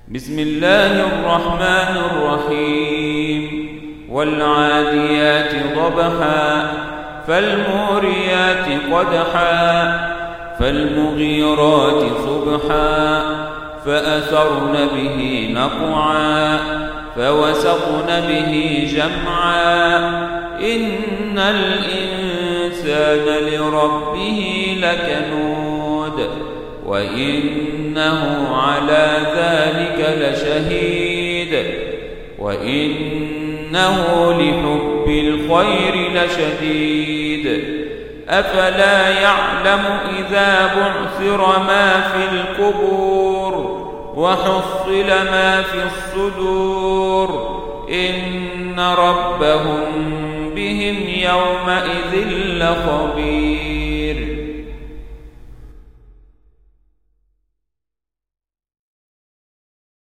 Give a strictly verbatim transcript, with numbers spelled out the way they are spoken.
بسم الله الرحمن الرحيم والعاديات ضبحا فالموريات قدحا فالمغيرات صبحا فأثرن به نقعا فوسطن به جمعا إن الإنسان لربه لكنود وإنه على ذلك لشهيد وإنه لحب الخير لشديد أفلا يعلم إذا بعثر ما في القبور وحصل ما في الصدور إن ربهم بهم يومئذ لخبير.